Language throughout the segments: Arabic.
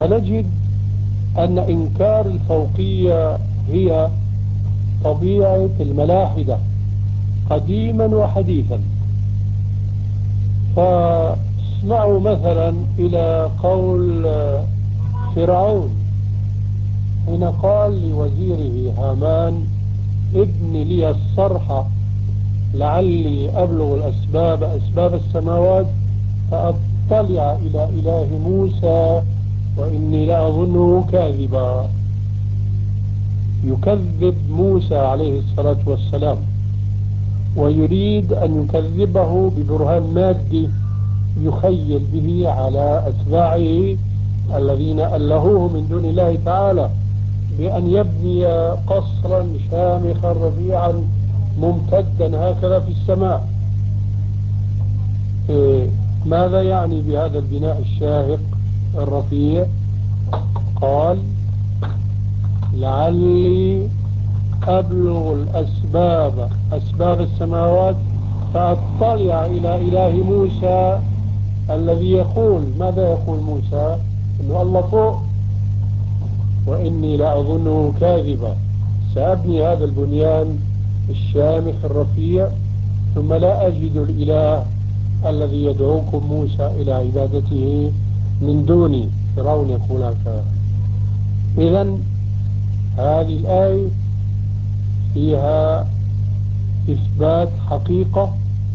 فنجد أن إنكار الفوقية هي طبيعة الملاحدة قديما وحديثا. فاسمعوا مثلا إلى قول فرعون حين قال لوزيره هامان: ابن لي الصرح لعلي أبلغ أسباب السماوات فأطلع إلى إله موسى وإني لأظنه كاذبا. يكذب موسى عليه الصلاة والسلام، ويريد أن يكذبه ببرهان مادي يخيل به على أتباعه الذين ألهوه من دون الله تعالى بأن يبني قصرا شامخا رفيعا ممتدا هكذا في السماء. ماذا يعني بهذا البناء الشاهق الرفيع؟ قال: لعلي أبلغ أسباب السماوات فأطلع إلى إله موسى الذي يقول. ماذا يقول موسى؟ إنه الله فوق وإني لأظنه كاذبا. سأبني هذا البنيان الشامخ الرفيع ثم لا أجد الإله الذي يدعوكم موسى إلى عبادته من دوني. فرعون يقول هكذا. إذن هذه الآية فيها إثبات حقيقة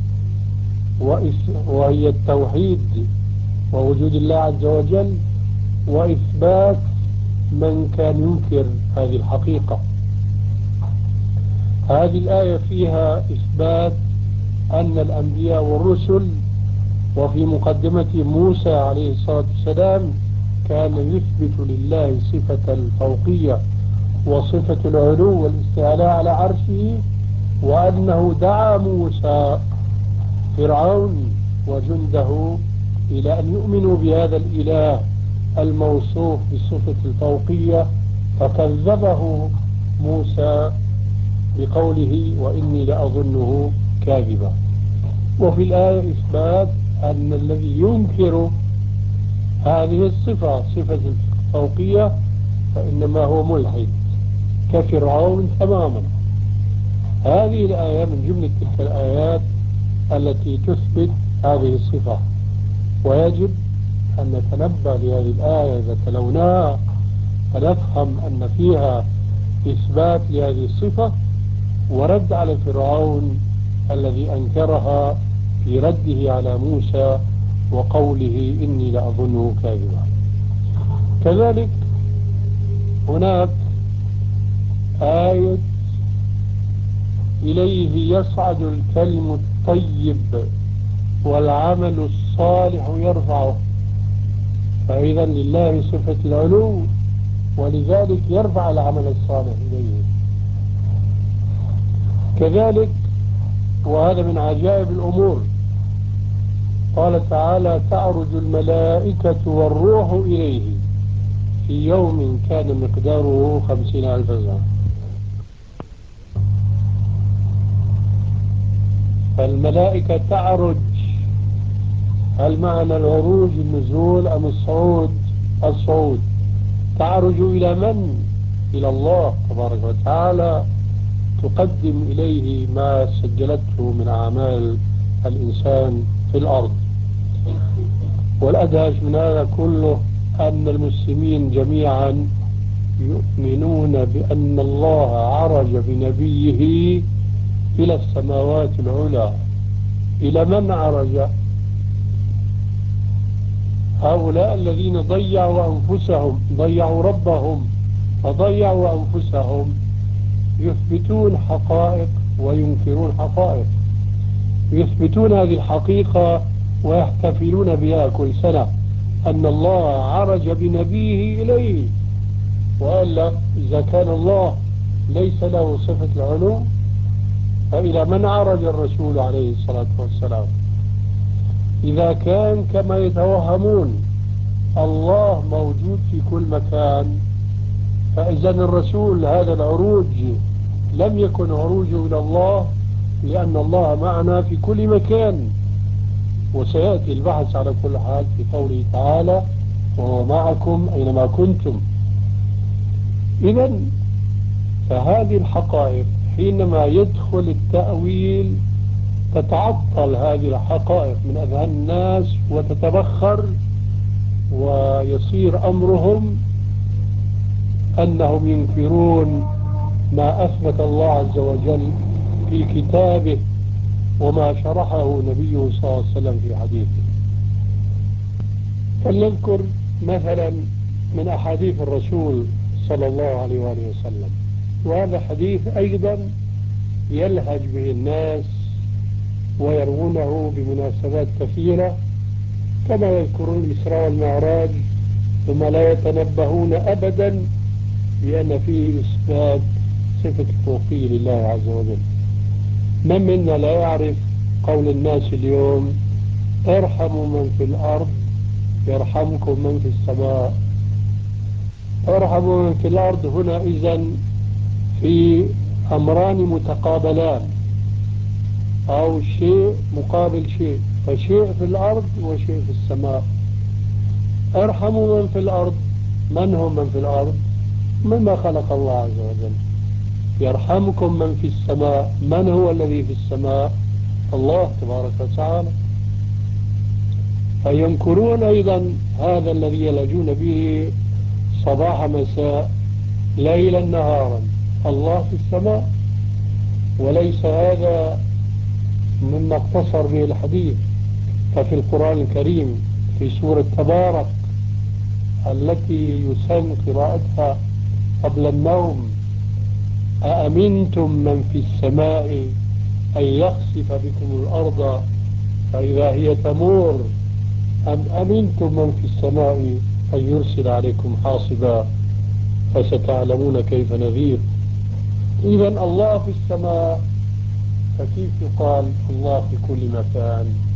وهي التوحيد ووجود الله عز وجل، وإثبات من كان ينكر هذه الحقيقة. هذه الآية فيها إثبات أن الأنبياء والرسل وفي مقدمة موسى عليه الصلاة والسلام كان يثبت لله صفة الفوقية وصفة العلو والاستعلاء على عرشه، وأنه دعا موسى فرعون وجنده إلى أن يؤمنوا بهذا الإله الموصوف بصفة الفوقية، فكذبه موسى بقوله وإني لأظنه كاذبا. وفي الآية إثبات أن الذي ينكر هذه الصفة صفة الفوقية فإنما هو ملحد كفرعون تماما. هذه الآية من جملة تلك الآيات التي تثبت هذه الصفة، ويجب أن نتنبه لهذه الآية إذا تلوناها فنفهم أن فيها إثبات لهذه الصفة ورد على فرعون الذي أنكرها في رده على موسى وقوله إني لأظنه كاذبا. كذلك هناك آية إليه يصعد الكلم الطيب والعمل الصالح يرفعه. فإذا لله صفة العلو ولذلك يرفع العمل الصالح إليه. كذلك وهذا من عجائب الأمور قال تعالى تعرج الملائكة والروح إليه في يوم كان مقداره 50,000 سنة. فالملائكة تعرج، هل معنى العروج النزول أم الصعود؟ الصعود. تعرج إلى من؟ إلى الله تبارك وتعالى، تقدم إليه ما سجلته من أعمال الإنسان في الأرض. والأدهش من هذا كله أن المسلمين جميعا يؤمنون بأن الله عرج بنبيه إلى السماوات العلى. إلى من عرج؟ هؤلاء الذين ضيعوا ربهم فضيعوا أنفسهم يثبتون حقائق وينكرون حقائق. يثبتون هذه الحقيقة ويحتفلون بها كل سنة أن الله عرج بنبيه إليه. وإلا إذا كان الله ليس له صفة العلو فإلى من عرج الرسول عليه الصلاة والسلام؟ إذا كان كما يتوهمون الله موجود في كل مكان، فإذا الرسول هذا العروج لم يكن عروجه إلى الله، لأن الله معنا في كل مكان. وسيأتي البحث على كل حال في قوله تعالى وهو معكم أينما كنتم. إذن فهذه الحقائق حينما يدخل التأويل تتعطل هذه الحقائق من أذهان الناس وتتبخر، ويصير أمرهم أنهم ينكرون ما أثبت الله عز وجل في كتابه وما شرحه نبيه صلى الله عليه وسلم في حديثه. فلنذكر مثلا من أحاديث الرسول صلى الله عليه وآله وسلم، وهذا حديث أيضا يلهج به الناس ويروونه بمناسبات كثيرة، كما يذكرون الإسراء والمعراج، ثم لا يتنبهون أبدا بأن فيه إثبات صفة الفوقية لله عز وجل. من منا لا يعرف قول الناس اليوم: ارحموا من في الأرض يرحمكم من في السماء. ارحموا من في الأرض هنا إذن في أمران متقابلان، أو شيء مقابل شيء، فشيء في الأرض وشيء في السماء. ارحموا من في الأرض، من هم من في الأرض؟ مما خلق الله عز وجل. يرحمكم من في السماء، من هو الذي في السماء؟ الله تبارك وتعالى. فينكرون أيضا هذا الذي يلجون به صباح مساء ليلا نهارا، الله في السماء. وليس هذا مما اقتصر به الحديث، ففي القرآن الكريم في سورة تبارك التي يسن قراءتها قبل النوم: أأمنتم من في السماء أن يخسف بكم الأرض فإذا هي تمور، أم أمنتم من في السماء أن يرسل عليكم حاصبا فستعلمون كيف نذير. إذن الله في السماء، فكيف يقال الله في كل مكان؟